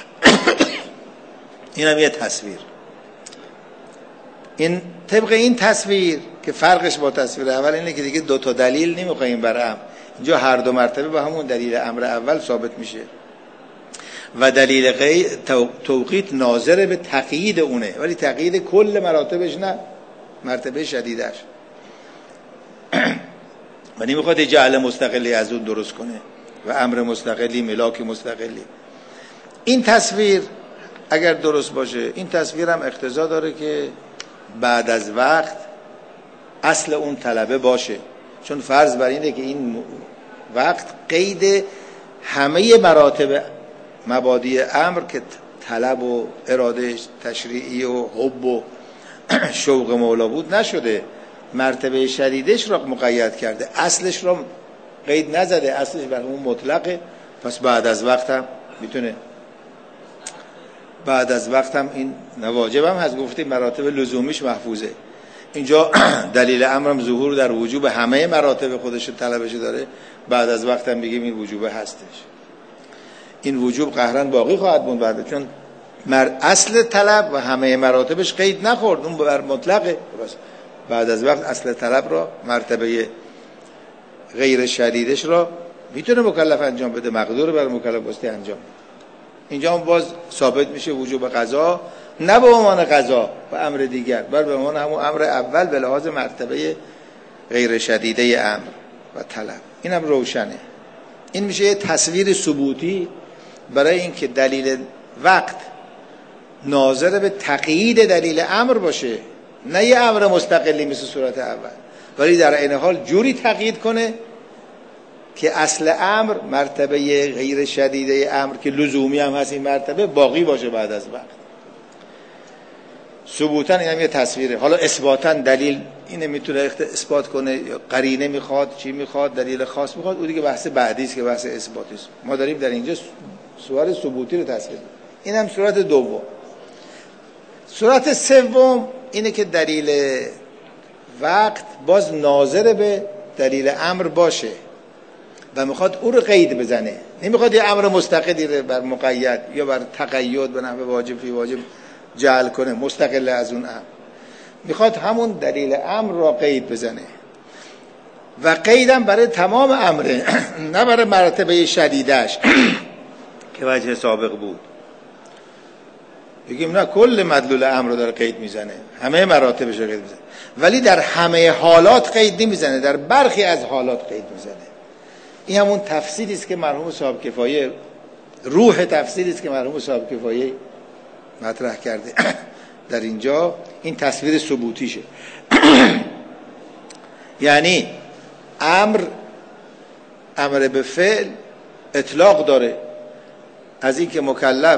این هم یه تصویر. این طبق این تصویر که فرقش با تصویر اول اینه که دیگه دو تا دلیل نمیخوایم بر امر، اینجا هر دو مرتبه با همون دلیل امر اول ثابت میشه و دلیل توقیت ناظر به تقیید اونه، ولی تقیید کل مراتبش نه، مرتبه شدیدش. و نمیخواد جعل مستقلی از اون درست کنه و امر مستقلی، ملاک مستقلی. این تصویر اگر درست باشه، این تصویر هم اقتضا داره که بعد از وقت اصل اون طلبه باشه، چون فرض بر اینه که این وقت قید همه مراتب مبادی امر که طلب و اراده تشریعی و حب و شوق مولا بود نشده، مرتبه شدیدش را مقید کرده، اصلش را قید نزده، اصلش بر اون مطلقه. پس بعد از وقت هم میتونه، بعد از وقت هم این نواجب هم هست، گفتیم مراتب لزومیش محفوظه. اینجا دلیل امرم ظهور در وجوب همه مراتب خودش طلبش داره، بعد از وقت هم بگیم این وجوب هستش. این وجوب قهرن باقی خواهد بود بعد، چون مر اصل طلب و همه مراتبش قید نخورد، اون بر مطلقه. بعد از وقت اصل طلب را، مرتبه غیر شدیدش را میتونه مکلف انجام بده، مقدور بر مکلف باستی انجام. اینجا هم باز ثابت میشه وجوب قضا، نه به عنوان قضا و امر دیگر، بل به عنوان همون امر اول به لحاظ مرتبه غیر شدیده امر و طلب. این هم روشنه. این میشه یه تصویر ثبوتی برای اینکه دلیل وقت ناظر به تقیید دلیل امر باشه، نه یه امر مستقلی مثل صورت اول، ولی در این حال جوری تقیید کنه که اصل امر مرتبه غیر شدیده امر که لزومی هم هست این مرتبه باقی باشه بعد از وقت. ثبوتاً این هم یه تصویره. حالا اثباتاً دلیل اینه میتونه اثبات کنه، قرینه میخواد، چی میخواد، دلیل خاص میخواد، اون دیگه بحث بعدی است که بحث اثباتی است. ما داریم در اینجا صورت ثبوتی رو تصویر. این هم صورت دوم. صورت سوم اینه که دلیل وقت باز ناظر به دلیل امر باشه و میخواد او رو قید بزنه، نمیخواد یه امر مستقلی رو بر مقید یا بر تقید به نحو واجب فی واجب جعل کنه مستقل از اون امر، میخواد همون دلیل امر را قید بزنه و قیدم برای تمام امره نه برای مرتبه شدیدش که وجه سابق بود. بگیم نه کل مدلول امر رو داره قید میزنه، همه مراتبش رو قید میزنه، ولی در همه حالات قید نمیزنه، در برخی از حالات قید میزنه. این همون تفسیری است که مرحوم صاحب کفایه، روح تفسیری است که مرحوم صاحب کفایه مطرح کرده در اینجا. این تصویر ثبوتیشه. یعنی امر امر به فعل اطلاق داره از این که مکلف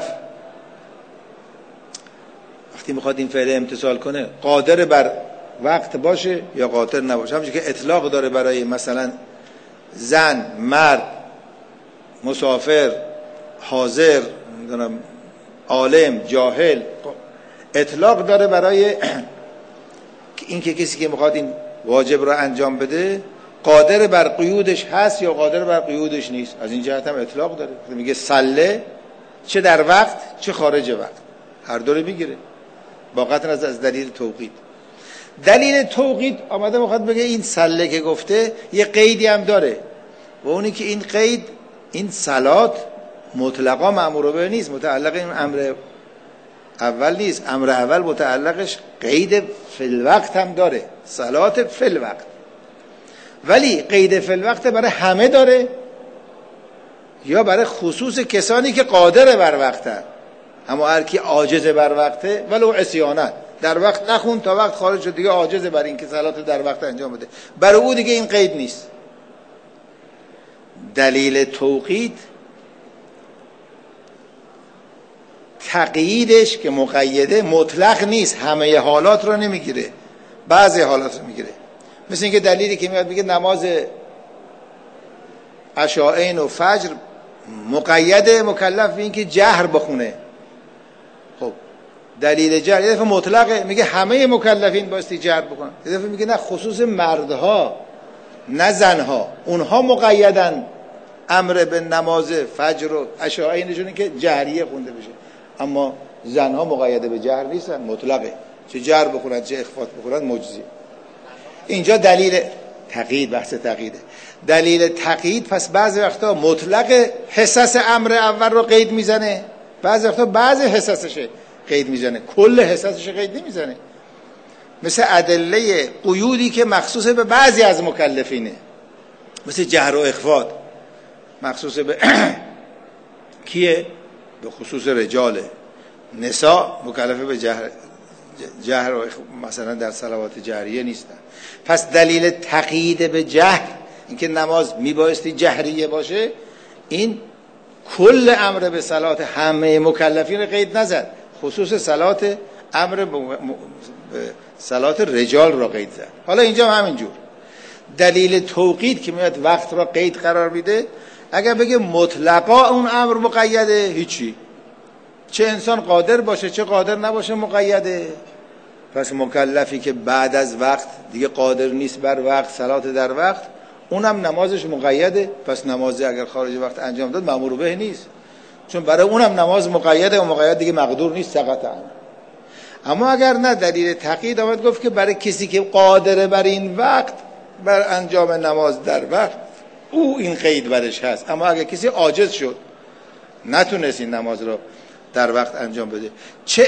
وقتی میخواد این فعل امتثال کنه قادر بر وقت باشه یا قادر نباشه. همونجوری که اطلاق داره برای مثلا زن، مرد، مسافر، حاضر، عالم، جاهل، اطلاق داره برای این که کسی که میخواد این واجب را انجام بده قادر بر قیودش هست یا قادر بر قیودش نیست. از این جهت هم اطلاق داره. میگه سله چه در وقت چه خارج وقت هر دو رو میگیره با قطع نظر از دلیل توقید. دلیل توقید آمده میخواد بگه این سله که گفته یه قیدی هم داره و اونی که این قید این صلات مطلقا مأمور به نیست، متعلق این امر اول نیست. امر اول متعلقش قید فی الوقت هم داره، صلات فی الوقت، ولی قید فی الوقت برای همه داره یا برای خصوص کسانی که قادر بر وقتن. اما هر کی عاجز بر وقته ولو عصیانه در وقت نخون تا وقت خارج شد دیگه عاجز بر این که صلات در وقت انجام بده، برای او دیگه این قید نیست. دلیل توقید تقییدش که مقیده مطلق نیست، همه حالات رو نمیگیره، بعضی حالات رو میگیره. مثل اینکه دلیلی که میاد میگه نماز عشاءین و فجر مقیده مکلف به این که جهر بخونه. خب دلیل جهر یه دفعه مطلقه میگه همه مکلفین بایستی جهر بکنن، یه دفعه میگه نه خصوص مردها نه زنها، اونها مقیدن امر به نماز فجر و عشاءینشون که جهریه خونده بشه، اما زنها مقیده به جهر نیستن، مطلقه چه جهر بخونن چه اخفات بخونن مجزیه. اینجا دلیل تقیید، بحث تقییده. دلیل تقیید پس بعضی وقتا مطلق حسس امر اول رو قید میزنه، بعضی وقتا بعضی حسسش قید میزنه، کل حسسش قید نمیزنه. مثل ادله قیودی که مخصوص به بعضی از مکلفینه، مثل جهر و اخفات مخصوص به کیه؟ به خصوص رجاله. نساء مکلفه به جهر جهر و مثلا در صلوات جهریه نیستن. پس دلیل تقیید به جهر، اینکه نماز میبایستی جهریه باشه، این کل امر به صلات همه مکلفین رو قید نزد، خصوص صلات امر به صلات رجال رو قید زد. حالا اینجا هم همینجور دلیل توقید که میاد وقت را قید قرار میده، اگر بگه مطلقا اون امر مقیده هیچی، چه انسان قادر باشه چه قادر نباشه مقیده. پس مکلفی که بعد از وقت دیگه قادر نیست بر وقت صلات در وقت، اونم نمازش مقیده، پس نمازی اگر خارج وقت انجام داد مأمور به نیست، چون برای اونم نماز مقیده و مقید دیگه مقدور نیست، سقط امر. اما اگر نه دلیل تقیید آمد گفت که برای کسی که قادر بر این وقت بر انجام نماز در وقت او این قید برش هست، اما اگر کسی عاجز شد نتونست این نماز رو در وقت انجام بده، چه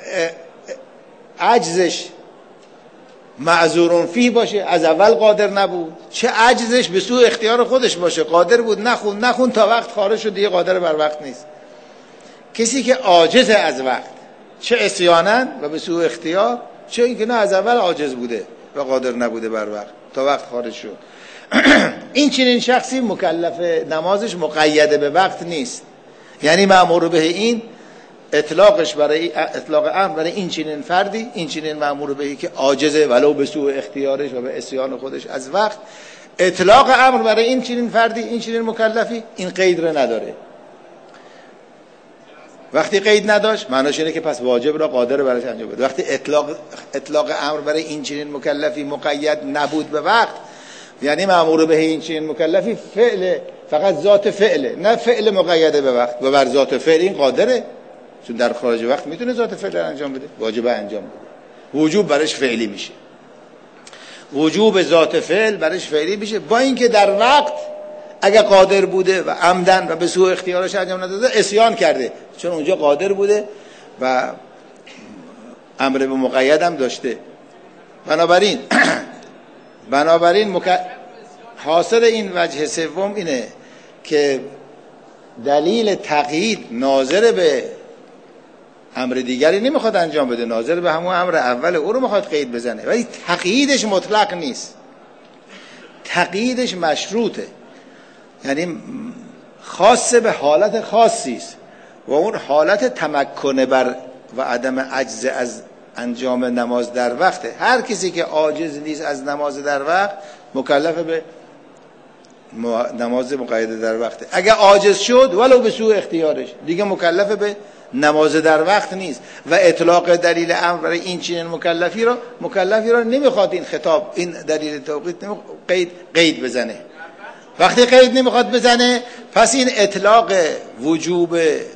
عجزش معذورون فیه باشه، از اول قادر نبود، چه عجزش به سوء اختیار خودش باشه، قادر بود نخون نخون تا وقت خارج شد دیگه قادر بر وقت نیست. کسی که عاجز از وقت، چه عصیاناً و به سوء اختیار، چه اینکه نه از اول عاجز بوده و قادر نبوده بر وقت تا وقت خارج شد، این چنین شخصی مکلف نمازش مقیده به وقت نیست. یعنی مأمور به این اطلاقش برای اطلاق امر برای این چنین فردی، این چنین مأمور بهی که عاجزه ولو به سوء اختیارش و به عصیان خودش از وقت، اطلاق امر برای این چنین فردی این چنین مکلفی این قید رو نداره. وقتی قید نداشت معناش اینه که پس واجب را قادر براش انجام بده. وقتی اطلاق اطلاق امر برای این چنین مکلفی مقید نبود به وقت، یعنی مأمور به این چنین مکلفی فعل، فقط ذات فعله، نه فعل مقیده به وقت. و بر ذات فعل این قادره، چون در خارج وقت میتونه ذات فعل انجام بده، واجب انجام بده، وجوب برش فعلی میشه، وجوب ذات فعل برش فعلی میشه. با اینکه در وقت اگه قادر بوده و عمدن و به سوء اختیارش انجام نداده عصیان کرده، چون اونجا قادر بوده و امر به مقید هم داشته. بنابراین بنابراین مک... حاصل این وجه سوم اینه که دلیل تقیید ناظر به امر دیگری نمیخواد انجام بده، ناظر به همون امر اول او رو میخواد قید بزنه، ولی تقییدش مطلق نیست، تقییدش مشروطه، یعنی خاص به حالت خاصی است و اون حالت تمکن بر و عدم عجز از انجام نماز در وقته. هر کسی که عاجز نیست از نماز در وقت مکلف به نماز مقیده در وقته. اگه عاجز شد ولو به سوء اختیارش دیگه مکلف به نماز در وقت نیست و اطلاق دلیل امر برای این چنین مکلفی را مکلفی را نمیخواد این خطاب، این دلیل توقیت قید قید بزنه. وقتی قید نمیخواد بزنه پس این اطلاق وجوب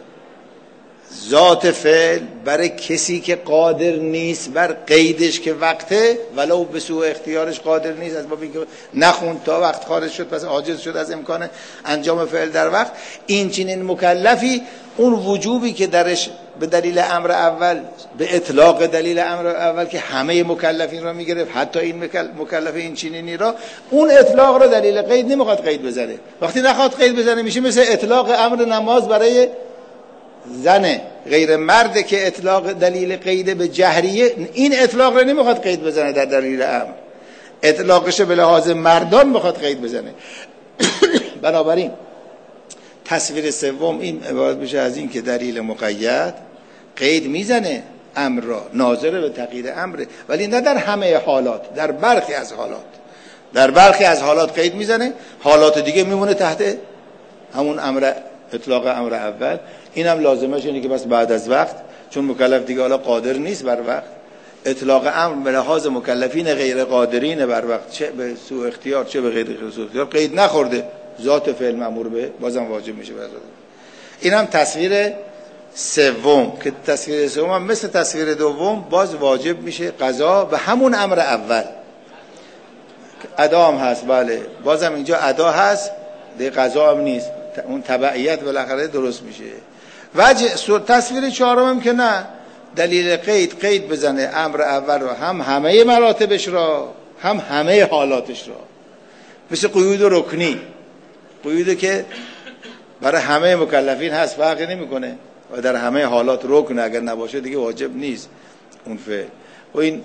ذات فعل برای کسی که قادر نیست بر قیدش که وقته ولو به سوء اختیارش قادر نیست، از باب اینکه نخوند تا وقت خارج شد پس عاجز شد از امکان انجام فعل در وقت، این چنین مکلفی اون وجوبی که درش به دلیل امر اول، به اطلاق دلیل امر اول که همه مکلفین را میگرفت حتی این مکلف این چنینی را، اون اطلاق را دلیل قید نمیخواد قید بزنه. وقتی نخواد قید بزنه میشه مثل اطلاق امر نماز برای زنه غیر مرده که اطلاق دلیل قید به جهریه، این اطلاق را نمیخواد قید بزنه در دلیل امر، اطلاقش به لحاظ مردان میخواد قید بزنه. بنابراین تصویر سوم این عبارت میشه از این که دلیل مقید قید میزنه امر را، ناظر به تقیید امره، ولی نه در همه حالات، در برخی از حالات، در برخی از حالات قید میزنه، حالات دیگه میمونه تحت همون امر اطلاق امر اول. این هم لازمش اینه که بس بعد از وقت، چون مکلف دیگه حالا قادر نیست بر وقت، اطلاق امر به لحاظ مکلفین غیر قادرین بر وقت، چه به سوء اختیار چه به غیر سوء اختیار قید نخورده، ذات فعل مأمور به بازم واجب میشه برای این. هم تصویر سوم که تصویر سوم هم مثل تصویر دوم باز واجب میشه قضا به همون امر اول. ادا هم هست، بله بازم اینجا ادا هست، دیگه قضا هم نیست، اون تبعیت بالاخره درست میشه. وجه تصویر چهارم هم که نه، دلیل قید قید بزنه امر اول رو، هم همه مراتبش را هم همه حالاتش را، مثل قیود و رکنی، قیودی که برای همه مکلفین هست فرقی نمیکنه و در همه حالات رکن، اگر نباشه دیگه واجب نیست اون فعل. و این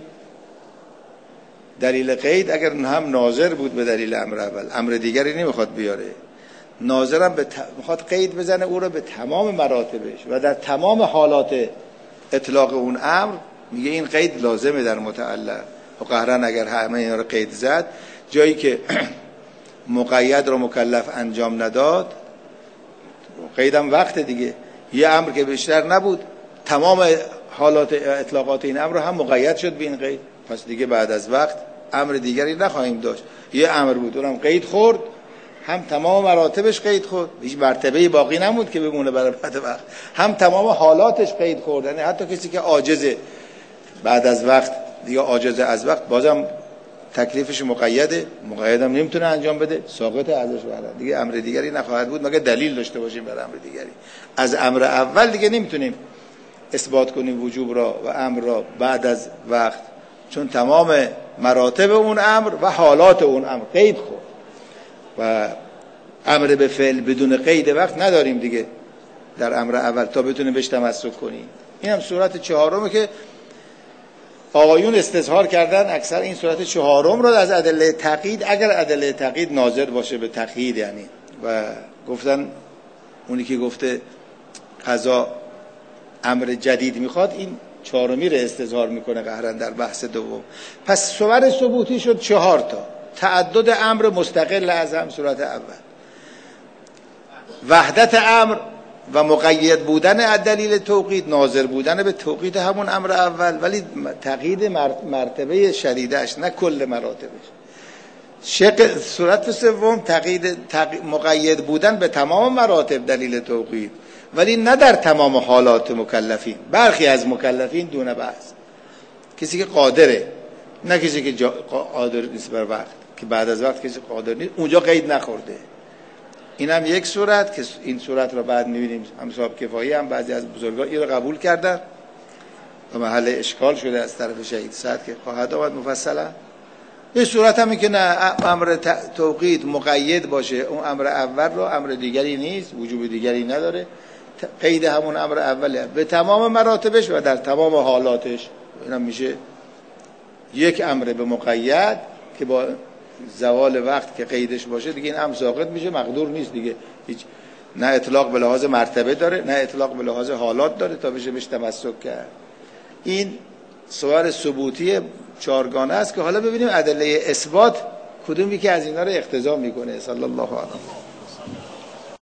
دلیل قید اگر هم ناظر بود به دلیل امر اول، امر دیگری نمیخواد بیاره، ناظرم به ت... میخواد قید بزنه او رو به تمام مراتبش و در تمام حالات اطلاق اون امر، میگه این قید لازمه در متعلق. و قهرن اگر همه اینا رو قید زد، جایی که مقید رو مکلف انجام نداد، قیدم وقت دیگه، یه امر که بیشتر نبود، تمام حالات اطلاقات این امر هم مقید شد به این قید، پس دیگه بعد از وقت امر دیگری نخواهیم داشت. یه امر بود اونم قید خورد، هم تمام مراتبش قید خورد، هیچ مرتبه باقی نمود که بمونه برای بعد وقت، هم تمام حالاتش قید خورد، یعنی حتی کسی که عاجزه بعد از وقت دیگه عاجزه از وقت، بازم تکلیفش مقیده، مقیدم نمیتونه انجام بده، ساقط ازش برد دیگه، امر دیگری نخواهد بود مگر دلیل داشته باشیم برای امر دیگری. از امر اول دیگه نمیتونیم اثبات کنیم وجوب را و امر را بعد از وقت، چون تمام مراتب اون امر و حالات اون امر قید خورد و امر به فعل بدون قید وقت نداریم دیگه در امر اول تا بتونه بهش تمسک کنیم. این هم صورت چهارمه که آقایون استظهار کردن، اکثر این صورت چهارم رو از ادله تقیید، اگر ادله تقیید ناظر باشه به تقیید یعنی، و گفتن اونی که گفته قضا امر جدید میخواد، این چهارمی رو استظهار میکنه قهرن در بحث دوم. پس صور ثبوتی شد چهار تا، تعدد امر مستقل از هم صورت اول، وحدت امر و مقید بودن دلیل توقید ناظر بودن به توقید همون امر اول، ولی تقیید مرتبه شدیدش نه کل مراتبش. شق صورت سوم تقیید تق... مقید بودن به تمام مراتب دلیل توقید، ولی نه در تمام حالات مکلفین. برخی از مکلفین دون بحث، کسی که قادره، نه کسی که جا... قادر نیست بر وقت، که بعد از وقت کسی قادر نیست اونجا قید نخورده. این هم یک صورت که این صورت رو بعد می‌بینیم هم صاحب کفایی هم بعضی از بزرگان این رو قبول کردن و محل اشکال شده از طرف شهید سعد که خواهد آمد مفصلا. یه صورت هم که نه امر توقید مقید باشه، اون امر اول رو امر دیگری نیست، وجوب دیگری نداره، قید همون امر اوله به تمام مراتبش و در تمام حالاتش. اینم میشه یک امر به مقید که با زوال وقت که قیدش باشه دیگه این امر ساقط میشه، مقدور نیست دیگه، هیچ نه اطلاق به لحاظ مرتبه داره نه اطلاق به لحاظ حالات داره تا بشه بهش تمسک کرد. این صور ثبوتی چارگانه است که حالا ببینیم ادله اثبات کدومی که از اینا رو اقتضا میکنه. صلی الله علیه و